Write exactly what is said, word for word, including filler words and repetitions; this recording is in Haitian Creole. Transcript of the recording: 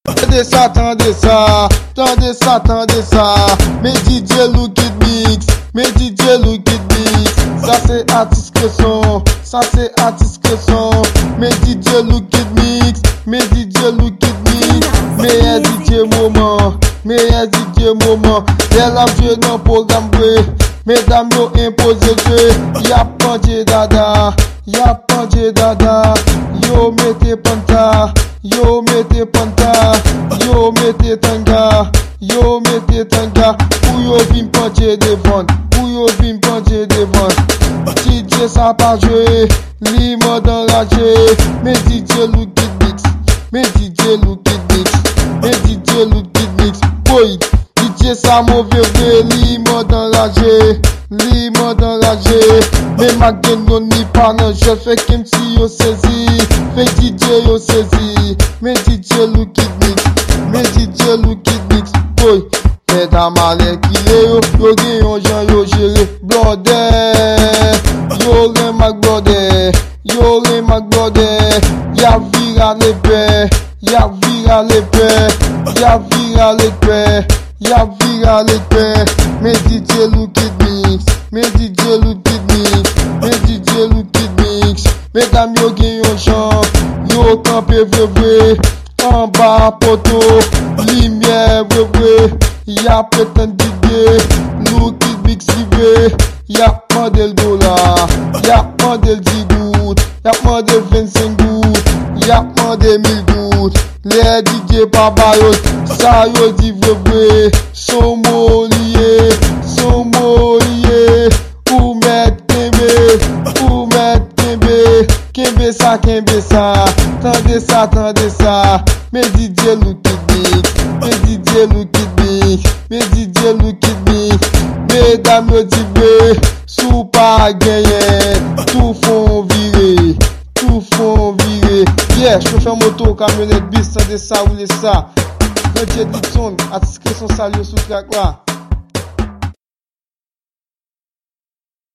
Tendez ça, tendez ça, tendez ça, tendez ça. Mes D J look it mix, mes D J look it mix. Ça c'est artiste que son, ça c'est artiste que son. Mes D J look it mix, mes D J look it mix. Meilleur D J moment, meilleur D J moment. Dès la jeu dans programme bleu, mesdames yo imposé jeu. Y'a panje dada, y'a panje dada. Yo mettez panta, yo mettez panta, yo mettez tanga, yo mettez tanga. Pour yo vin panje devant, pour yo vin panje devant. D J ça pas joué, li mode enragé. Mais D J look it mix, mais D J look it mix, mais D J look it mix. Boy, D J ça mauvais vrai, li mode enragé, li mode enragé. Mais ma gang non ni pas non, je fais comme si yo saisi. Fais D J yo saisi, mais D J look it mix, mais D J look it mix. Boy, mesdames allez qui yo, yo gen yon jan yo géré. Blodé, yo ren mag blodé, yo ren mag blodé. Ya vira les pères, ya vira les pères, ya vira les pères, ya vira les pères. Mais D J look it mix, mais D J look it mix, mais D J look it mix. Mesdames yo gen yon jan, yo campé vrai vrai. En bas poto, lumière vrai vrai. Ya prétend D J, look it mix si vrai. Ya mandel dollar, ya mandel dix gouttes, ya mandel vingt-cinq gouttes, ya mandel mille gouttes. Les D J pas bayot, ça yo dit vrai vrai. Son mot lié, son mot lié. Ou mettre kembe, ou mettre kembe. Kembe ça, kembe ça. Tendez ça, tendez ça. Mais D J look it mix, mais D J look it mix, mais D J look it mix. Mesdames yo dit vrai, sous pas gagné, tout font virer, tout font virer. Yeah, chauffeur moto, camionnette, bis, tendez ça, roulez ça. Quand j'ai dit son, artiste que son salut sous track là.